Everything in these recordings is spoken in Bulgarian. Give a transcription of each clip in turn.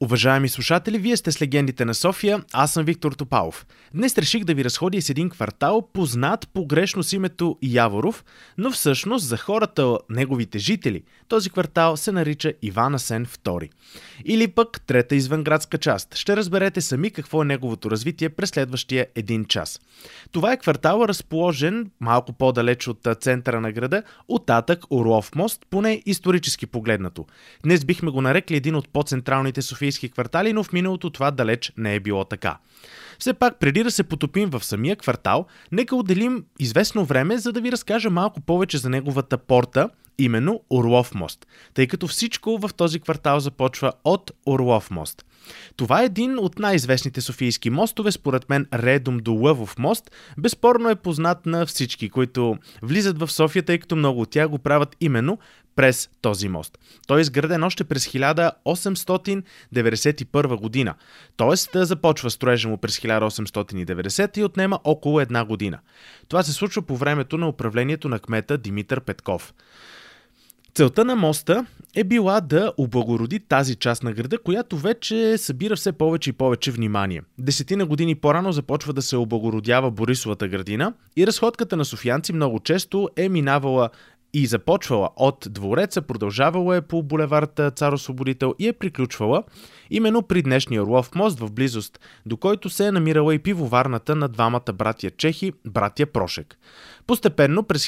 Уважаеми слушатели, вие сте с Легендите на София, аз съм Виктор Топалов. Днес реших да ви разходя с един квартал, познат погрешно с името Яворов, но всъщност за хората, неговите жители, този квартал се нарича Иван Асен II. Или пък трета извънградска част. Ще разберете сами какво е неговото развитие през следващия един час. Това е квартал, разположен малко по-далеч от центъра на града, оттатък Орлов мост, поне исторически погледнато. Днес бихме го нарекли един от по-централните софийски квартали, но в миналото това далеч не е било така. Все пак, преди да се потопим в самия квартал, нека отделим известно време, за да ви разкажа малко повече за неговата порта, именно Орлов мост, тъй като всичко в този квартал започва от Орлов мост. Това е един от най-известните софийски мостове, според мен редом до Лъвов мост, безспорно е познат на всички, които влизат в София, тъй като много от тях го правят именно през този мост. Той е изграден още през 1891 година, т.е. започва строежа му през 1890 и отнема около една година. Това се случва по времето на управлението на кмета Димитър Петков. Целта на моста е била да облагороди тази част на града, която вече събира все повече и повече внимание. 10 години по-рано започва да се облагородява Борисовата градина и разходката на софиянци много често е минавала и започвала от двореца, продължавала е по булевард Цар Освободител и е приключвала именно при днешния Орлов мост, в близост до който се е намирала и пивоварната на двамата братя чехи, братя Прошек. Постепенно през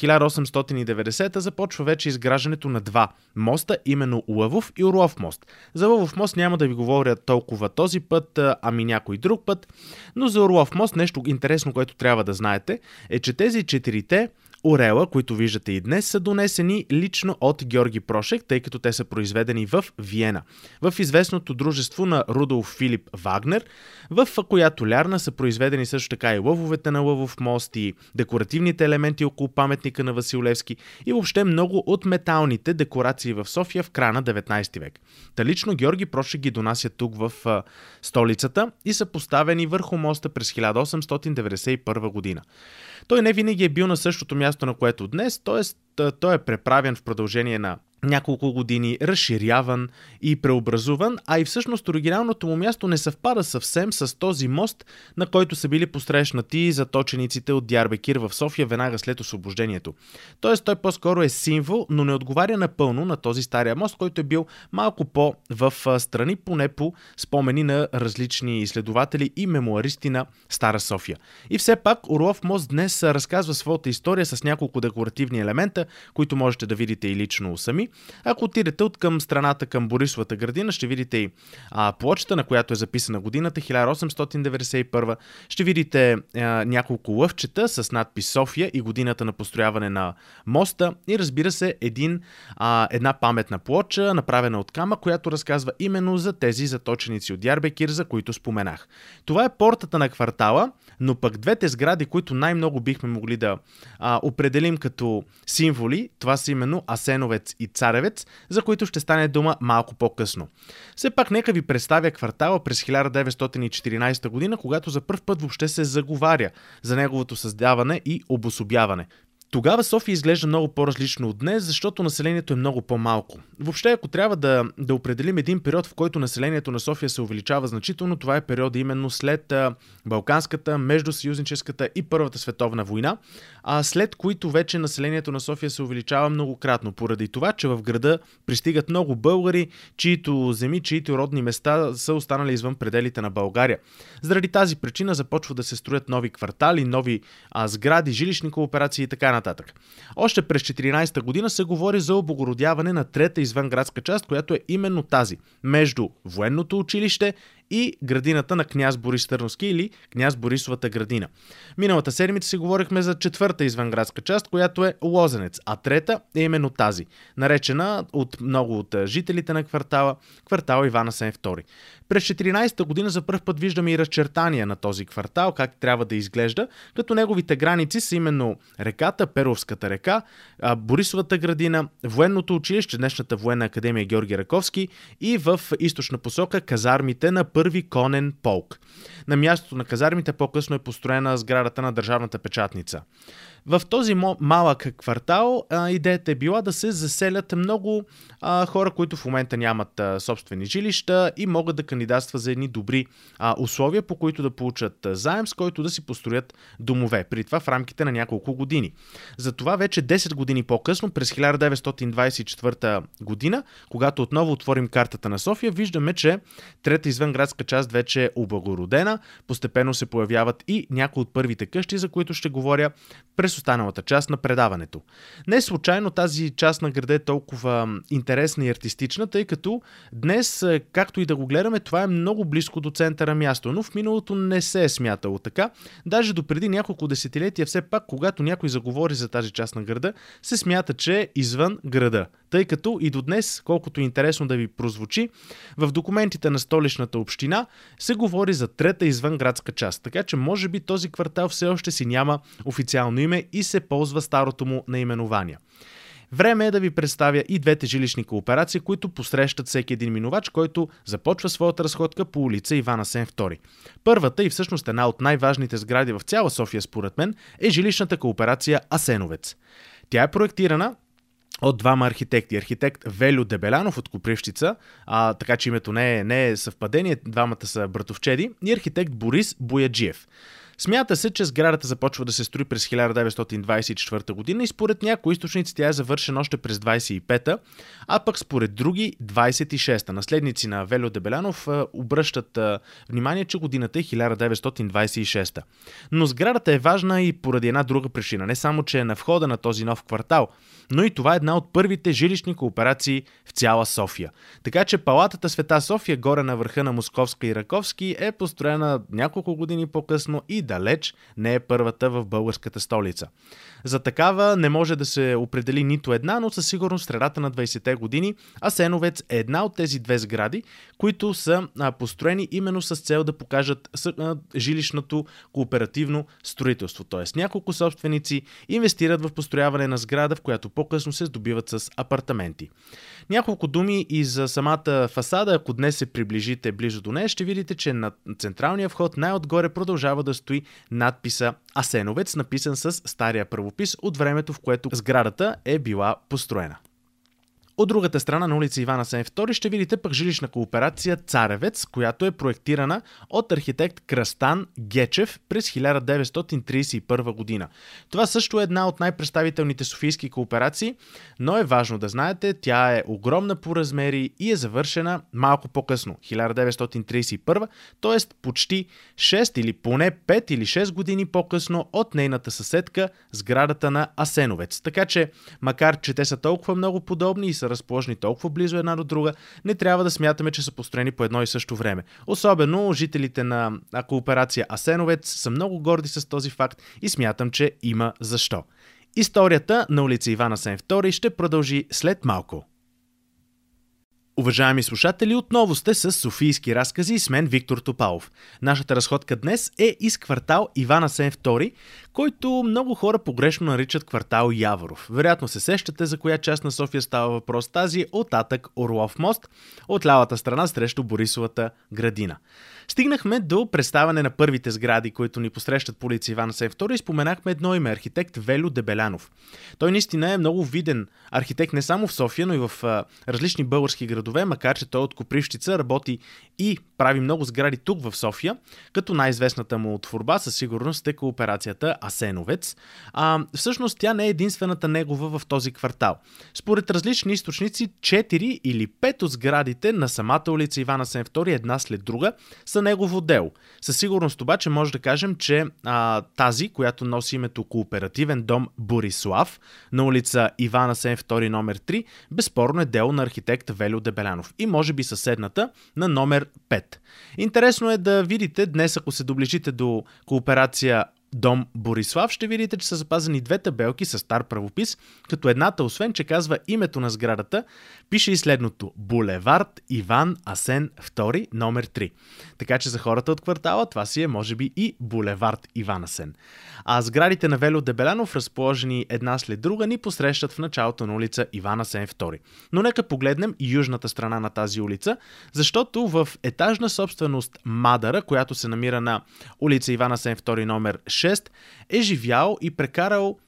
1890 започва вече изграждането на два моста, именно Лъвов и Орлов мост. За Лъвов мост няма да ви говоря толкова този път, ами някой друг път, но за Орлов мост нещо интересно, което трябва да знаете, е, че тези четирите орела, които виждате и днес, са донесени лично от Георги Прошек, тъй като те са произведени в Виена, в известното дружество на Рудолф Филип Вагнер, в която лярна са произведени също така и лъвовете на Лъвов мост и декоративните елементи около паметника на Васил Левски и въобще много от металните декорации в София в края на 19 век. Та лично Георги Прошек ги донася тук в столицата и са поставени върху моста през 1891 година. Той не винаги е бил на същото място, на което днес, т.е. той е преправен в продължение на няколко години, разширяван и преобразуван, а и всъщност оригиналното му място не съвпада съвсем с този мост, на който са били посрещнати заточениците от Диарбекир в София веднага след освобождението. Тоест той по-скоро е символ, но не отговаря напълно на този стария мост, който е бил малко по-в страни, поне по спомени на различни изследователи и мемуаристи на Стара София. И все пак Орлов мост днес разказва своята история с няколко декоративни елемента, които можете да видите и лично сами. Ако отидете от към страната към Борисовата градина, ще видите и плочата, на която е записана годината 1891. Ще видите няколко лъвчета с надпис София и годината на построяване на моста и разбира се една паметна плоча, направена от камък, която разказва именно за тези заточеници от Диарбекир, за които споменах. Това е портата на квартала, но пък двете сгради, които най-много бихме могли да определим като символи, това са именно Асеновец и Царевец, за които ще стане дума малко по-късно. Все пак нека ви представя квартала през 1914 година, когато за пръв път въобще се заговаря за неговото създаване и обособяване. Тогава София изглежда много по-различно от днес, защото населението е много по-малко. Въобще, ако трябва да определим един период, в който населението на София се увеличава значително, това е периода именно след Балканската, Междусъюзническата и Първата световна война, след които вече населението на София се увеличава многократно, поради това, че в града пристигат много българи, чието земи, чието родни места са останали извън пределите на България. Заради тази причина започва да се строят нови квартали, нови сгради, жилищни кооперации и така нататък. Още през 14-та година се говори за облагородяване на трета извънградска част, която е именно тази, между военното училище и градината на княз Борис Търновски или княз Борисовата градина. Миналата седмица си говорихме за четвърта извънградска част, която е Лозенец, а трета е именно тази, наречена от много от жителите на квартал Иван Асен II. През 14-та година за пръв път виждаме и разчертания на този квартал, как трябва да изглежда, като неговите граници са именно реката, Перовската река, Борисовата градина, военното училище, днешната военна академия Георги Раковски и в източна посока казармите на първи конен полк. На мястото на казармите по-късно е построена сградата на Държавната печатница. В този малък квартал идеята е била да се заселят много хора, които в момента нямат собствени жилища и могат да кандидатстват за едни добри условия, по които да получат заем, с който да си построят домове. При това в рамките на няколко години. Затова вече 10 години по-късно, през 1924 година, когато отново отворим картата на София, виждаме, че трета извънградска част вече е облагородена. Постепенно се появяват и някои от първите къщи, за които ще говоря през останалата част на предаването. Не случайно тази част на града е толкова интересна и артистична, тъй като днес, както и да го гледаме, това е много близко до центъра място, но в миналото не се е смятало така. Даже допреди няколко десетилетия все пак, когато някой заговори за тази част на града, се смята, че е извън града. Тъй като и до днес, колкото интересно да ви прозвучи, в документите на Столичната община се говори за трета извънградска част, така че може би този квартал все още си няма официално име и се ползва старото му наименование. Време е да ви представя и двете жилищни кооперации, които посрещат всеки един минувач, който започва своята разходка по улица Иван Асен II. Първата и всъщност една от най-важните сгради в цяла София според мен е жилищната кооперация Асеновец. Тя е проектирана от двама архитекти. Архитект Велю Дебелянов от Копривщица, така че името не е съвпадение, двамата са братовчеди, и архитект Борис Бояджиев. Смята се, че сградата започва да се строи през 1924 година и според някои източници тя е завършена още през 25-та, а пък според други 26-та. Наследници на Велю Дебелянов обръщат внимание, че годината е 1926-та. Но сградата е важна и поради една друга причина. Не само, че е на входа на този нов квартал, но и това е една от първите жилищни кооперации в цяла София. Така че палатата Света София, горе на върха на Московска и Раковски, е построена няколко години по-късно и далеч не е първата в българската столица. За такава не може да се определи нито една, но със сигурност в средата на 20-те години Асеновец е една от тези две сгради, които са построени именно с цел да покажат жилищното кооперативно строителство. Тоест няколко собственици инвестират в построяване на сграда, в която по-късно се здобиват с апартаменти. Няколко думи и за самата фасада. Ако днес се приближите близо до нея, ще видите, че на централния вход най-отгоре продължава да стои надписа Асеновец, написан с стария правопис от времето, в което сградата е била построена. От другата страна на улица Иван Асен II ще видите пък жилищна кооперация Царевец, която е проектирана от архитект Кръстан Гечев през 1931 година. Това също е една от най-представителните софийски кооперации, но е важно да знаете, тя е огромна по размери и е завършена малко по-късно, 1931, т.е. почти 6 или поне 5 или 6 години по-късно от нейната съседка, сградата на Асеновец. Така че, макар че те са толкова много подобни и са разположени толкова близо една до друга, не трябва да смятаме, че са построени по едно и също време. Особено жителите на кооперация Асеновец са много горди с този факт и смятам, че има защо. Историята на улица Иван Асен II ще продължи след малко. Уважаеми слушатели, отново сте с Софийски разкази и с мен Виктор Топалов. Нашата разходка днес е из квартал Иван Асен II, който много хора погрешно наричат квартал Яворов. Вероятно се сещате за коя част на София става въпрос, тази от Атак Орлов мост, от лявата страна срещу Борисовата градина. Стигнахме до представяне на първите сгради, които ни посрещат по улица Иван Асен II и споменахме едно име, архитект Велю Дебелянов. Той наистина е много виден архитект не само в София, но и в различни български градове, макар че той от Копривщица работи и прави много сгради тук в София, като най-известната му творба със сигурност е кооперацията Асеновец. Всъщност тя не е единствената негова в този квартал. Според различни източници, 4 или 5 от сградите на самата улица Иван Асен II една след друга са негово дело. Със сигурност обаче може да кажем, че тази, която носи името Кооперативен дом Борислав на улица Иван Асен II номер 3, безспорно е дело на архитект Велю Дебелянов и може би съседната на номер 5. Интересно е да видите днес, ако се доближите до кооперация Дом Борислав, ще видите, че са запазени две табелки с стар правопис, като едната, освен че казва името на сградата, пише и следното: Булевард Иван Асен II, номер 3. Така че за хората от квартала това си е, може би, и Булевард Иван Асен. А сградите на Велю Дебелянов, разположени една след друга, ни посрещат в началото на улица Иван Асен II. Но нека погледнем и южната страна на тази улица, защото в етажна собственост Мадара, която се намира на улица Иван Асен II, номер 6, е живял и прекарал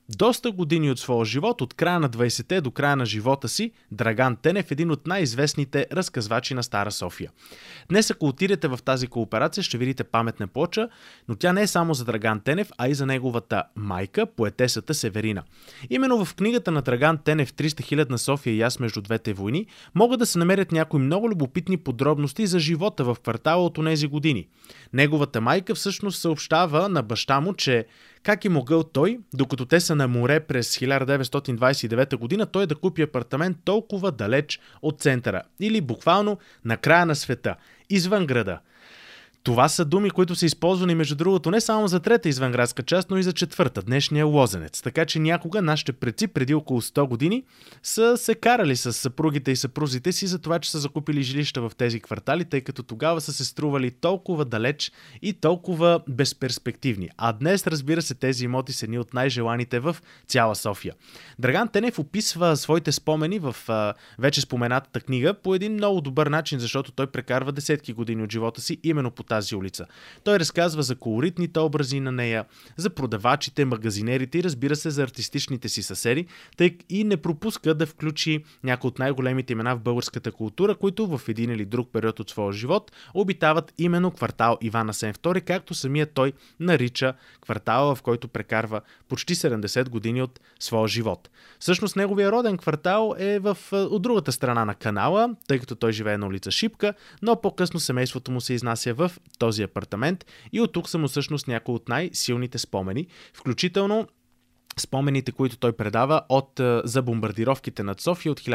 Доста години от своя живот, от края на 20-те до края на живота си, Драган Тенев е един от най-известните разказвачи на Стара София. Днес, ако отидете в тази кооперация, ще видите паметна плоча, но тя не е само за Драган Тенев, а и за неговата майка, поетесата Северина. Именно в книгата на Драган Тенев «300 хилядна София и аз между двете войни» могат да се намерят някои много любопитни подробности за живота в квартала от онези години. Неговата майка всъщност съобщава на баща му, че как е могъл той, докато те са на море през 1929 година, той да купи апартамент толкова далеч от центъра, или буквално на края на света, извън града. Това са думи, които са използвани, между другото, не само за трета извънградска част, но и за четвърта, днешния Лозенец. Така че някога нашите предци, преди около 100 години, са се карали с съпругите и съпрузите си за това, че са закупили жилища в тези квартали, тъй като тогава са се стрували толкова далеч и толкова безперспективни. А днес, разбира се, тези имоти са едни от най-желаните в цяла София. Драган Тенев описва своите спомени в вече споменатата книга по един много добър начин, защото той прекарва десетки години от живота си именно по тази улица. Той разказва за колоритните образи на нея, за продавачите, магазинерите и разбира се за артистичните си съседи, тъй и не пропуска да включи някои от най-големите имена в българската култура, които в един или друг период от своя живот обитават именно квартал Иван Асен II, както самият той нарича квартала, в който прекарва почти 70 години от своя живот. Всъщност неговия роден квартал е от другата страна на канала, тъй като той живее на улица Шипка, но по-късно семейството му се изнася в този апартамент и от тук са му всъщност някои от най-силните спомени, включително спомените, които той предава за бомбардировките над София от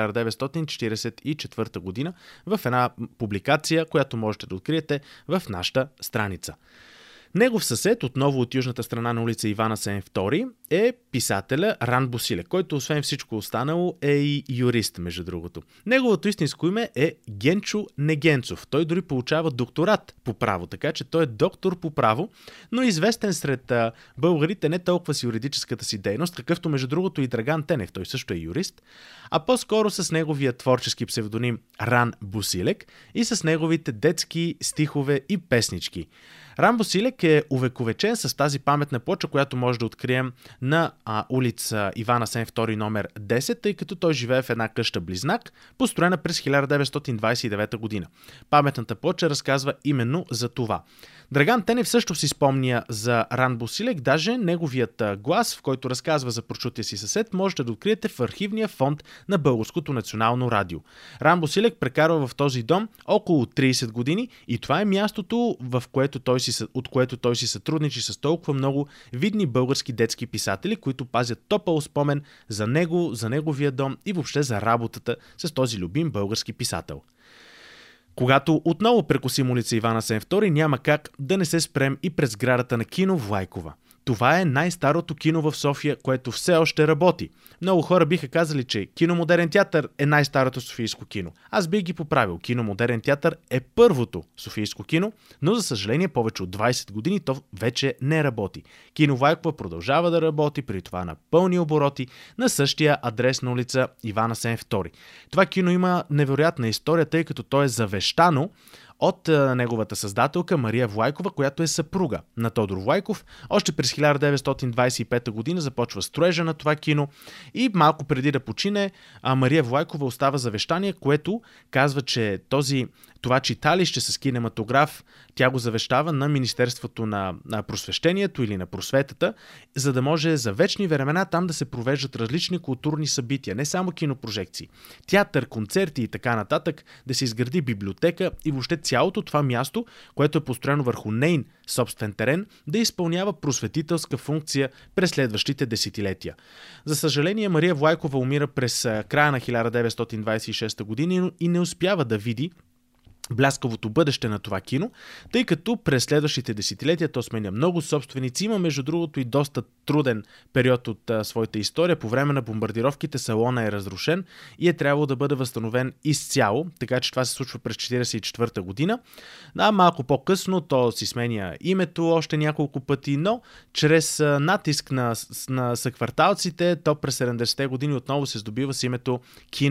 1944 година в една публикация, която можете да откриете в нашата страница. Негов съсед, отново от южната страна на улица Иван Асен II, е писателя Ран Босилек, който освен всичко останало е и юрист, между другото. Неговото истинско име е Генчо Негенцов. Той дори получава докторат по право, така че той е доктор по право, но известен сред българите не толкова с юридическата си дейност, какъвто между другото и Драган Тенев, той също е юрист, а по-скоро с неговия творчески псевдоним Ран Босилек и с неговите детски стихове и песнички. Ран Босилек е увековечен с тази паметна плоча, която може да открием на улица Иван Асен II номер 10, тъй като той живее в една къща близнак, построена през 1929 година. Паметната плоча разказва именно за това. Драган Тенев също си спомня за Ран Босилек, даже неговият глас, в който разказва за прочутия си съсед, можете да откриете в архивния фонд на Българското национално радио. Ран Босилек прекарва в този дом около 30 години и това е мястото, от което той си сътрудничи с толкова много видни български детски писатели, които пазят топъл спомен за него, за неговия дом и въобще за работата с този любим български писател. Когато отново прекосим улица Иван Асен II, няма как да не се спрем и през сградата на кино Влайкова. Това е най-старото кино в София, което все още работи. Много хора биха казали, че Кино Модерен театър е най-старото софийско кино. Аз бих ги поправил. Кино Модерен театър е първото софийско кино, но за съжаление повече от 20 години то вече не работи. Кино Влайкова продължава да работи, при това на пълни обороти, на същия адрес на улица Иван Асен II. Това кино има невероятна история, тъй като то е завещано от неговата създателка Мария Влайкова, която е съпруга на Тодор Влайков. Още през 1925 година започва строежа на това кино и малко преди да почине, Мария Влайкова остава завещание, което казва, че това читалище с кинематограф, тя го завещава на Министерството на просвещението или на просветата, за да може за вечни времена там да се провеждат различни културни събития, не само кинопрожекции, театър, концерти и така нататък, да се изгради библиотека и въобще цялото това място, което е построено върху нейн собствен терен, да изпълнява просветителска функция през следващите десетилетия. За съжаление, Мария Влайкова умира през края на 1926 година и не успява да види бляскавото бъдеще на това кино, тъй като през следващите десетилетия то сменя много собственици. Има, между другото, и доста труден период от своята история. По време на бомбардировките салона е разрушен и е трябвало да бъде възстановен изцяло, така че това се случва през 1944 година. Малко по-късно то си сменя името още няколко пъти, но чрез натиск на съкварталците, то през 70-те години отново се здобива с името Кино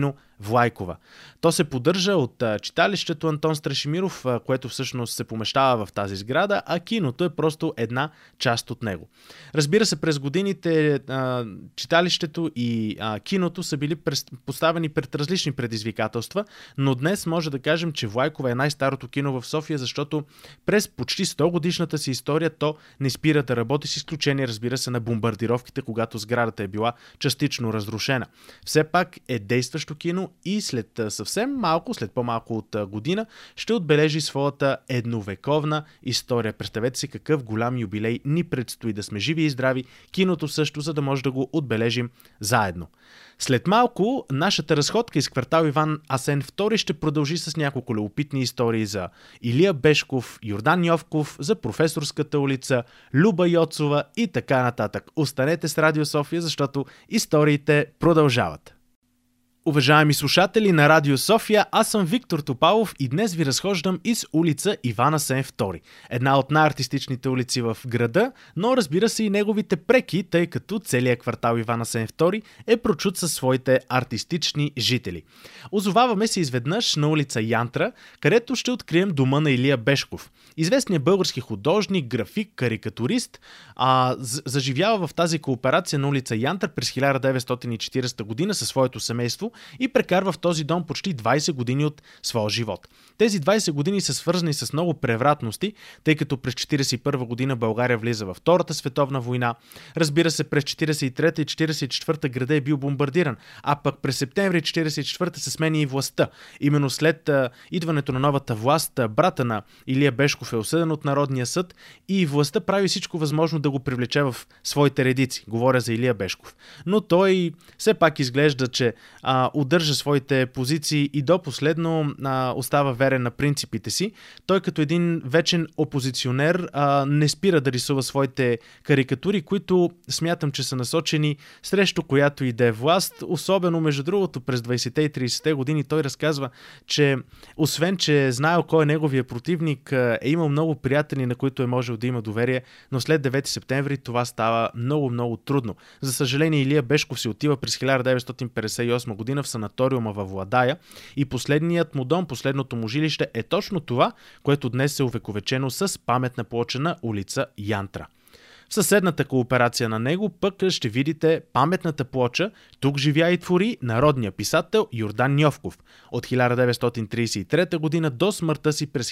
Влайкова. То се поддържа от читалището Антон Страшимиров, което всъщност се помещава в тази сграда, а киното е просто една част от него. Разбира се, през годините читалището и киното са били поставени пред различни предизвикателства, но днес може да кажем, че Влайкова е най-старото кино в София, защото през почти 100 годишната си история то не спира да работи, с изключение, разбира се, на бомбардировките, когато сградата е била частично разрушена. Все пак е действащо кино и след след по-малко от година, ще отбележи своята едновековна история. Представете си какъв голям юбилей ни предстои, да сме живи и здрави, киното също, за да може да го отбележим заедно. След малко нашата разходка из квартал Иван Асен II ще продължи с няколко любопитни истории за Илия Бешков, Йордан Йовков, за Професорската улица, Люба Йоцова и така нататък. Останете с Радио София, защото историите продължават. Уважаеми слушатели на Радио София, аз съм Виктор Топалов и днес ви разхождам из улица Иван Асен II. Една от най-артистичните улици в града, но разбира се и неговите преки, тъй като целият квартал Иван Асен II е прочут със своите артистични жители. Озоваваме се изведнъж на улица Янтра, където ще открием дома на Илия Бешков. Известният български художник, график, карикатурист, заживява в тази кооперация на улица Янтра през 1940 година със своето семейство и прекарва в този дом почти 20 години от своя живот. Тези 20 години са свързани с много превратности, тъй като през 1941 година България влиза във Втората световна война. Разбира се, през 1943 и 1944 града е бил бомбардиран, а пък през септември 1944 се смени и властта. Именно след идването на новата власт, брата на Илия Бешков е осъден от Народния съд и властта прави всичко възможно да го привлече в своите редици. Говоря за Илия Бешков. Но той все пак изглежда, че удържа своите позиции и до последно остава верен на принципите си. Той като един вечен опозиционер не спира да рисува своите карикатури, които смятам, че са насочени срещу която и да е власт. Особено, между другото, през 20-те и 30-те години той разказва, че освен, че е знаел кой е неговия противник, е имал много приятели, на които е можел да има доверие, но след 9 септември това става много трудно. За съжаление, Илия Бешков се отива през 1958 година в санаториума във Владая и последният му дом, последното му жилище е точно това, което днес е увековечено с паметна плоча на улица Янтра. В съседната кооперация на него пък ще видите паметната плоча "Тук живя и твори" народния писател Йордан Йовков от 1933 година до смъртта си през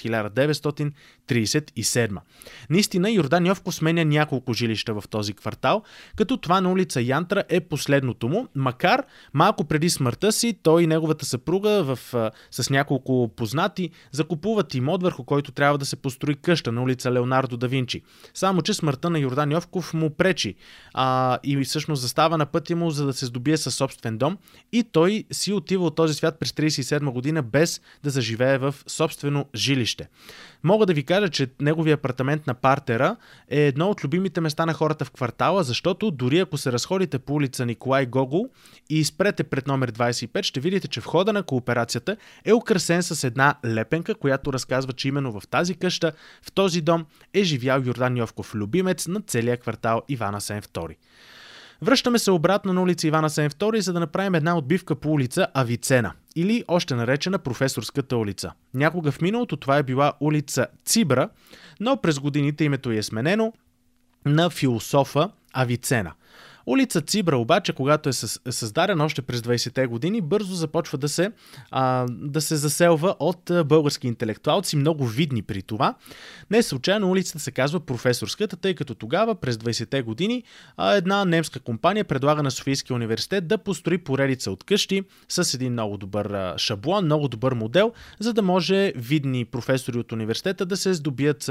1937. Наистина Йордан Йовков сменя няколко жилища в този квартал, като това на улица Янтра е последното му, макар малко преди смъртта си той и неговата съпруга с няколко познати закупуват имот, върху който трябва да се построи къща на улица Леонардо да Винчи. Само че смъртта на Йордан Йовков му пречи и всъщност застава на пътя му, за да се здобие със собствен дом и той си отива от този свят през 1937 година без да заживее в собствено жилище. Мога да ви кажа, че неговия апартамент на партера е едно от любимите места на хората в квартала, защото дори ако се разходите по улица Николай Гогол и спрете пред номер 25, ще видите, че входа на кооперацията е украсен с една лепенка, която разказва, че именно в тази къща, в този дом е живял Йордан Йовков, любимец на целия квартал Иван Асен II. Връщаме се обратно на улица Иван Асен II, за да направим една отбивка по улица Авицена, или още наречена Професорската улица. Някога в миналото това е била улица Цибра, но през годините името е сменено на философа Авицена. Улица Цибра обаче, когато е създадена още през 20-те години, бързо започва да се заселва от български интелектуалци, много видни при това. Не случайно улицата се казва Професорската, тъй като тогава, през 20-те години, една немска компания предлага на Софийския университет да построи поредица от къщи с един много добър шаблон, много добър модел, за да може видни професори от университета да се здобият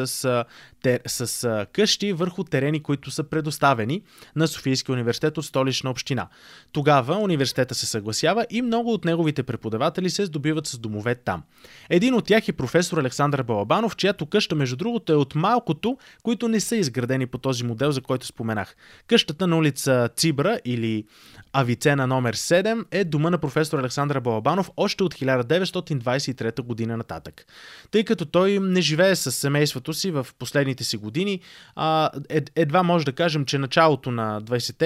с къщи върху терени, които са предоставени на Софийския университет от Столична община. Тогава университета се съгласява и много от неговите преподаватели се здобиват с домове там. Един от тях е професор Александър Балабанов, чиято къща, между другото, е от малкото, които не са изградени по този модел, за който споменах. Къщата на улица Цибра или Авицена номер 7 е дома на професор Александър Балабанов още от 1923 година нататък. Тъй като той не живее с семейството си в последните си години, едва може да кажем, че началото на 20-те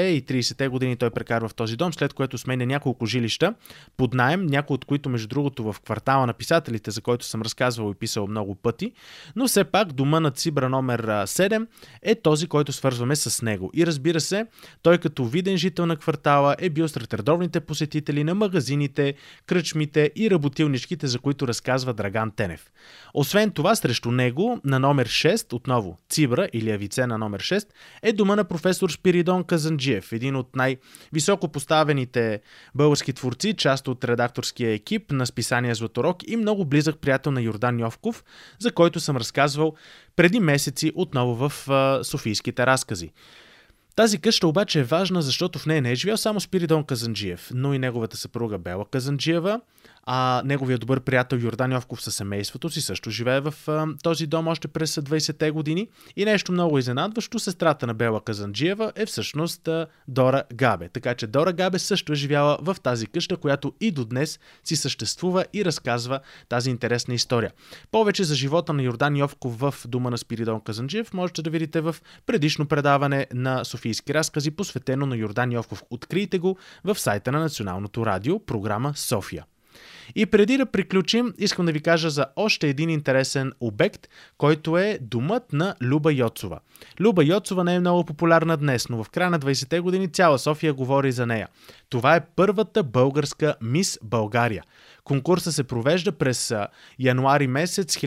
и 30-те години той прекарва в този дом, след което сменя няколко жилища под наем, някои от които между другото в квартала на писателите, за който съм разказвал и писал много пъти, но все пак дома на Цибра номер 7 е този, който свързваме с него. И разбира се, той като виден жител на квартала е бил сред редовните посетители на магазините, кръчмите и работилничките, за които разказва Драган Тенев. Освен това, срещу него на номер 6, отново Цибра или Авицена номер 6, е дома на професор Спиридон Казанджиев, един от най-високо поставените български творци, част от редакторския екип на списание Златорог и много близък приятел на Йордан Йовков, за който съм разказвал преди месеци отново в Софийските разкази. Тази къща обаче е важна, защото в нея не е живял само Спиридон Казанджиев, но и неговата съпруга Бела Казанджиева, а неговия добър приятел Йордан Йовков със семейството си също живее в този дом още през 20-те години. И нещо много изненадващо, сестрата на Бела Казанджиева е всъщност Дора Габе. Така че Дора Габе също е живяла в тази къща, която и до днес си съществува и разказва тази интересна история. Повече за живота на Йордан Йовков в дома на Спиридон Казанджиев можете да видите в предишно предаване на Софийски разкази, посветено на Йордан Йовков. Открийте го в сайта на Националното радио, програма София. И преди да приключим, искам да ви кажа за още един интересен обект, който е домът на Люба Йоцова. Люба Йоцова не е много популярна днес, но в края на 20-те години цяла София говори за нея. Това е първата българска Мис България. Конкурсът се провежда през януари месец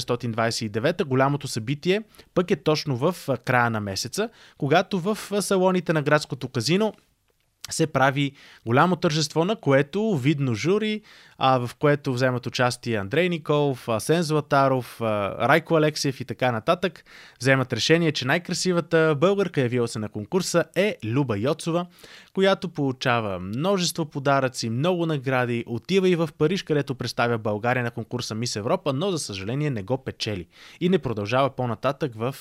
1929. Голямото събитие пък е точно в края на месеца, когато в салоните на градското казино се прави голямо тържество, на което видно жури, в което вземат участие Андрей Николов, Асен Златаров, Райко Алексиев и така нататък, вземат решение, че най-красивата българка, явила се на конкурса, е Люба Йоцова, която получава множество подаръци, много награди, отива и в Париж, където представя България на конкурса Мис Европа, но за съжаление не го печели и не продължава по-нататък в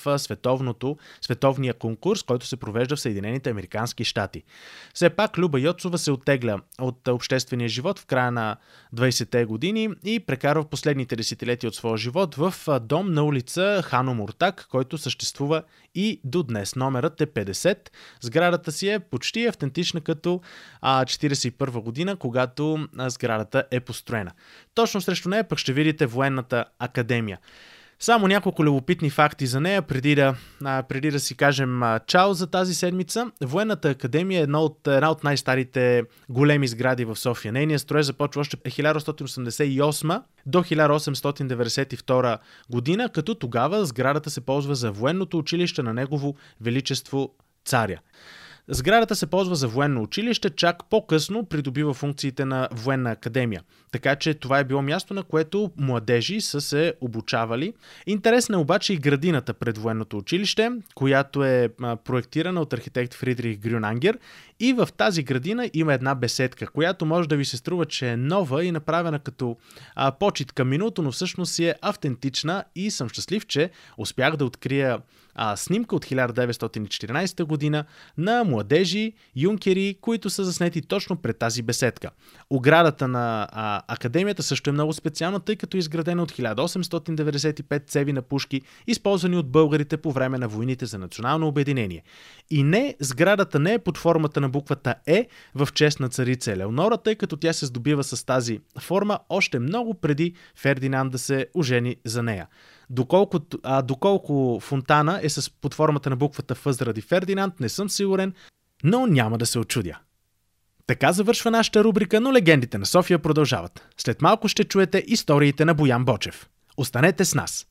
световния конкурс, който се провежда в Съединените американски щати. Все пак Люба Йоцова се оттегля от обществения живот в края на 20-те години и прекарва последните десетилетия от своя живот в дом на улица Хано Муртак, който съществува и до днес. Номерът е 50. Сградата си е почти автентична като 1941 година, когато сградата е построена. Точно срещу нея пък ще видите Военната академия. Само няколко любопитни факти за нея, преди да си кажем чао за тази седмица. Военната академия е една от най-старите големи сгради в София. Нейният строеж започва още 1888 до 1892 година, като тогава сградата се ползва за военното училище на Негово Величество царя. Сградата се ползва за военно училище, чак по-късно придобива функциите на военна академия. Така че това е било място, на което младежи са се обучавали. Интересна е обаче и градината пред военното училище, която е проектирана от архитект Фридрих Грюнангер. И в тази градина има една беседка, която може да ви се струва, че е нова и направена като почит към минуто, но всъщност си е автентична и съм щастлив, че успях да открия снимка от 1914 година на младежи, юнкери, които са заснети точно пред тази беседка. Оградата на академията също е много специална, тъй като е изградена от 1895 цеви на пушки, използвани от българите по време на войните за национално обединение. И не, сградата не е под формата на буквата Е в чест на царица Елеонора, тъй като тя се здобива с тази форма още много преди Фердинанд да се ожени за нея. Доколко фонтана е под формата на буквата Ф заради Фердинанд, не съм сигурен, но няма да се очудя. Така завършва нашата рубрика, но легендите на София продължават. След малко ще чуете историите на Боян Бочев. Останете с нас!